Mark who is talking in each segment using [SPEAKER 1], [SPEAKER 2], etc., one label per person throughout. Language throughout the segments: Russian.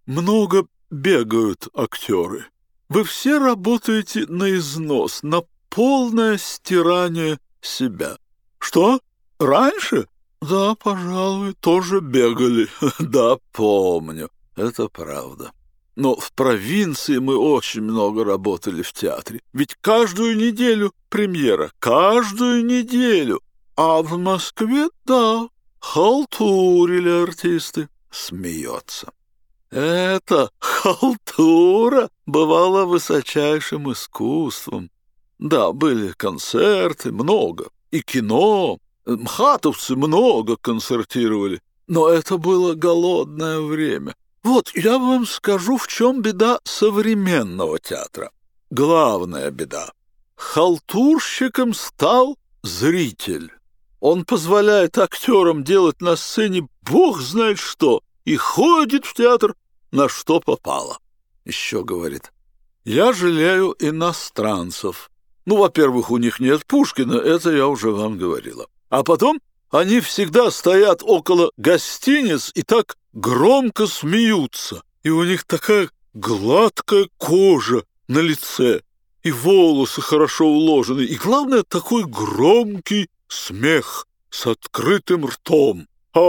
[SPEAKER 1] много бегают актеры. Вы все работаете на износ, на полное стирание себя. Что? Раньше? Да, пожалуй, тоже бегали. Да, помню. Это правда. Но в провинции мы очень много работали в театре. Ведь каждую неделю премьера. Каждую неделю. А в Москве, да, халтурили артисты. Смеется. Это халтура бывала высочайшим искусством. Да, были концерты, много. И кино. Мхатовцы много концертировали. Но это было голодное время. Вот, я вам скажу, в чем беда современного театра. Главная беда. Халтурщиком стал зритель. Он позволяет актерам делать на сцене бог знает что, и ходит в театр на что попало. Еще говорит, я жалею иностранцев. Ну, во-первых, у них нет Пушкина, это я уже вам говорила. А потом они всегда стоят около гостиниц и так громко смеются. И у них такая гладкая кожа на лице, и волосы хорошо уложены, и, главное, такой громкий смех с открытым ртом.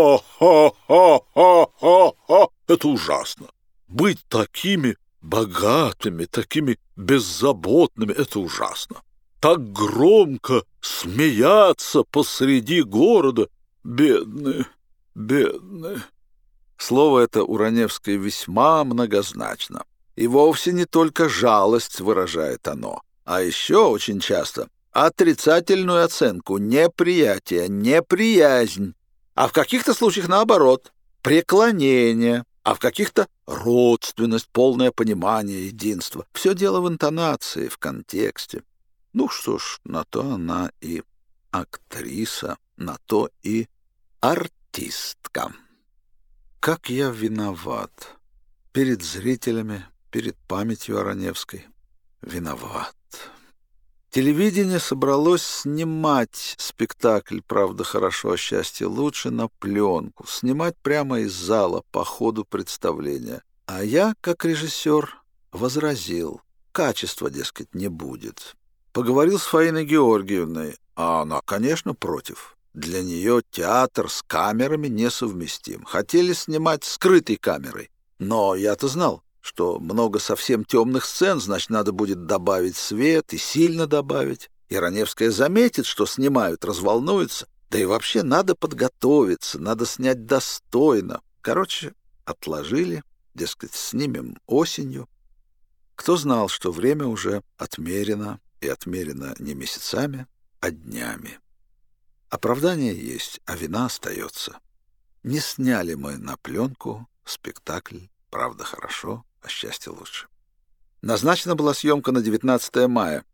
[SPEAKER 1] Ха-ха-ха-ха-ха! Это ужасно. Быть такими богатыми, такими беззаботными — это ужасно. Так громко смеяться посреди города. Бедные, бедные. Слово это у Раневской весьма многозначно. И вовсе не только жалость выражает оно, а еще очень часто отрицательную оценку, неприятие, неприязнь, а в каких-то случаях наоборот, преклонение, а в каких-то родственность, полное понимание, единство. Все дело в интонации, в контексте. Ну что ж, на то она и актриса, на то и артистка. Как я виноват перед зрителями, перед памятью о Раневской. Виноват. Телевидение собралось снимать спектакль «Правда хорошо, а счастье лучше» на пленку, снимать прямо из зала по ходу представления. А я, как режиссер, возразил. Качества, дескать, не будет. Поговорил с Фаиной Георгиевной, а она, конечно, против. Для нее театр с камерами несовместим. Хотели снимать скрытой камерой. Но я-то знал, что много совсем темных сцен, значит, надо будет добавить свет и сильно добавить. И Раневская заметит, что снимают, разволнуется. Да и вообще надо подготовиться, надо снять достойно. Короче, отложили, дескать, снимем осенью. Кто знал, что время уже отмерено, и отмерено не месяцами, а днями. Оправдание есть, а вина остается. Не сняли мы на пленку спектакль «Правда хорошо, а счастье лучше». Назначена была съемка на 19 мая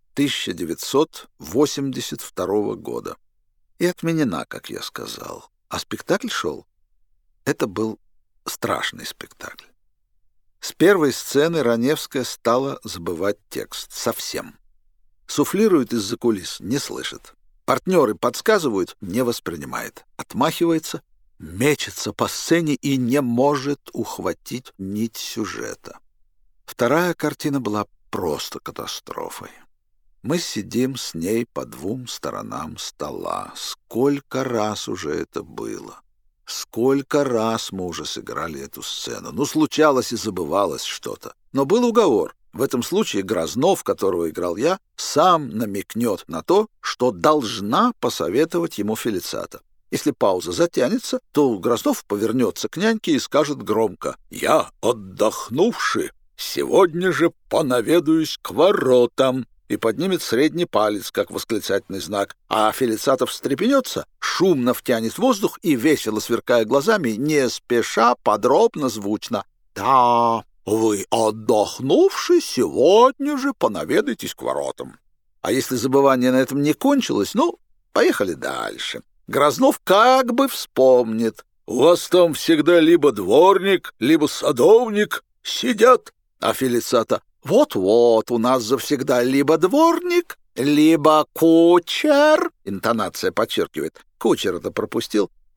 [SPEAKER 1] 1982 года. И отменена, как я сказал. А спектакль шел. Это был страшный спектакль. С первой сцены Раневская стала забывать текст. Совсем. Суфлирует из-за кулис, не слышит. Партнеры подсказывают, не воспринимает. Отмахивается, мечется по сцене и не может ухватить нить сюжета. Вторая картина была просто катастрофой. Мы сидим с ней по двум сторонам стола. Сколько раз уже это было? Сколько раз мы уже сыграли эту сцену? Ну, случалось и забывалось что-то. Но был уговор. В этом случае Грознов, которого играл я, сам намекнет на то, что должна посоветовать ему Фелицата. Если пауза затянется, то Грознов повернется к няньке и скажет громко: «Я, отдохнувший, сегодня же понаведаюсь к воротам», и поднимет средний палец, как восклицательный знак, а Фелицатов встрепенется, шумно втянет воздух и, весело сверкая глазами, не спеша, подробно, звучно: «Да, вы, отдохнувший, сегодня же понаведайтесь к воротам». А если забывание на этом не кончилось, ну, поехали дальше. Грознов как бы вспомнит: «У вас там всегда либо дворник, либо садовник сидят», а Фелицата: «Вот-вот, у нас завсегда либо дворник, либо кучер». Интонация подчеркивает. Кучер это пропустил.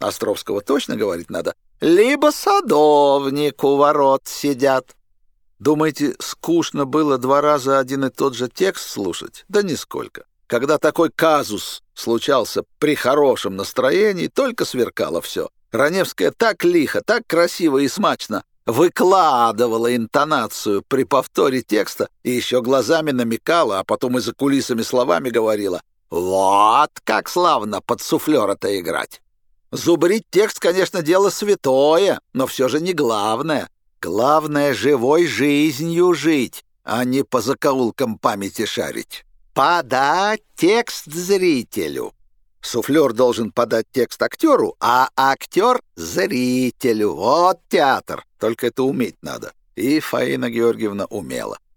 [SPEAKER 2] Островского точно говорить надо, либо садовник у ворот сидят.
[SPEAKER 1] Думаете, скучно было 2 раза один и тот же текст слушать? Да нисколько. Когда такой казус случался при хорошем настроении, только сверкало все. Раневская так лихо, так красиво и смачно выкладывала интонацию при повторе текста и еще глазами намекала, а потом и за кулисами словами говорила: «Вот как славно под суфлера-то играть». Зубрить текст, конечно, дело святое, но все же не главное. Главное — живой жизнью жить, а не по закоулкам памяти шарить. Подать текст зрителю. Суфлер должен подать текст актеру, а актер — зрителю. Вот театр. Только это уметь надо. И Фаина Георгиевна умела.